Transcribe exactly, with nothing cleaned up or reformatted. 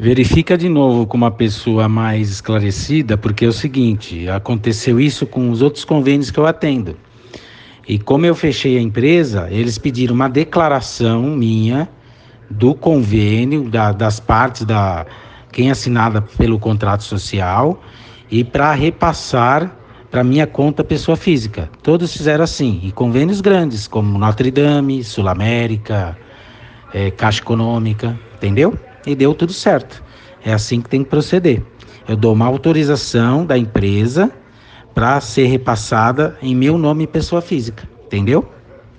Verifica de novo com uma pessoa mais esclarecida, porque é o seguinte, aconteceu isso com os outros convênios que eu atendo. E como eu fechei a empresa, eles pediram uma declaração minha do convênio, da, das partes, da quem é assinada pelo contrato social, e para repassar para minha conta pessoa física. Todos fizeram assim, e convênios grandes, como Notre Dame, Sul América, é, Caixa Econômica, entendeu? E deu tudo certo. É assim que tem que proceder. Eu dou uma autorização da empresa para ser repassada em meu nome pessoa física, entendeu?